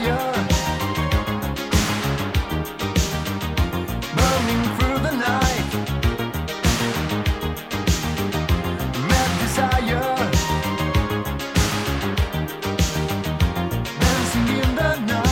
desire, burning through the night. Mad desire, dancing in the night.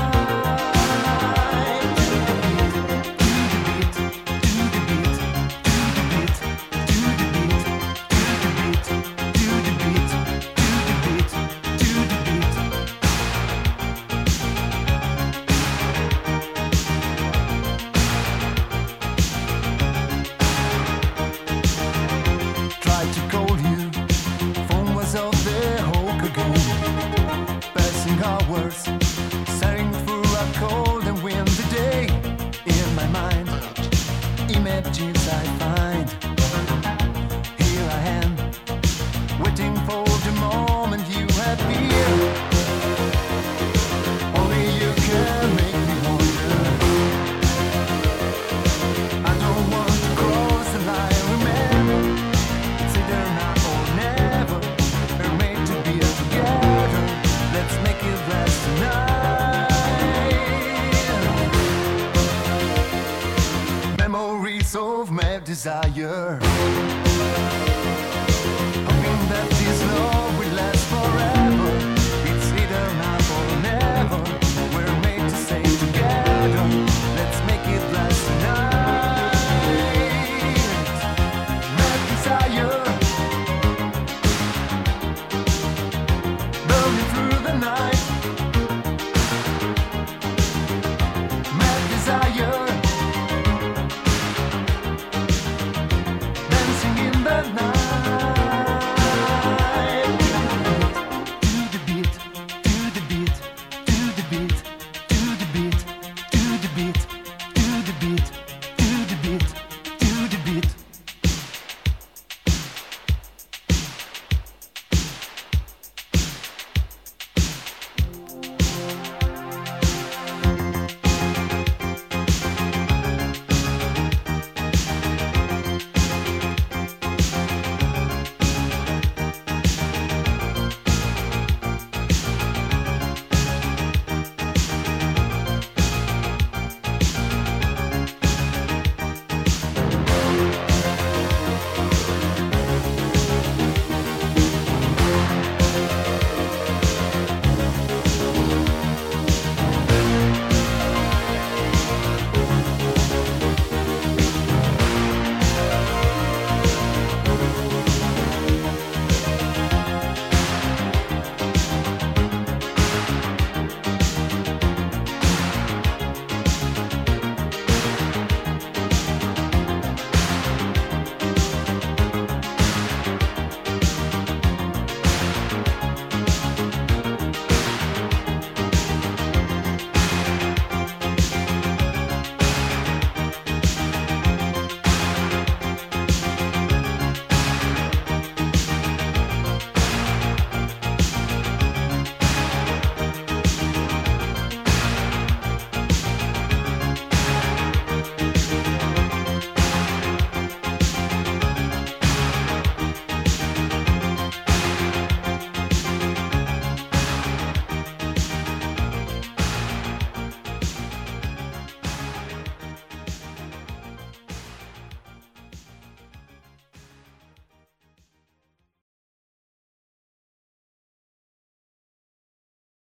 Tried to call you, phone was off the hook again. Passing hours, staring through a cold and windy day. In my mind, images I find. Here I am, waiting for the moment you appear. Only you can make me wonder. I don't want to cross the line, remember. It's either now or never. We're made to be together. Let's make it last tonight. Memories of mad desire.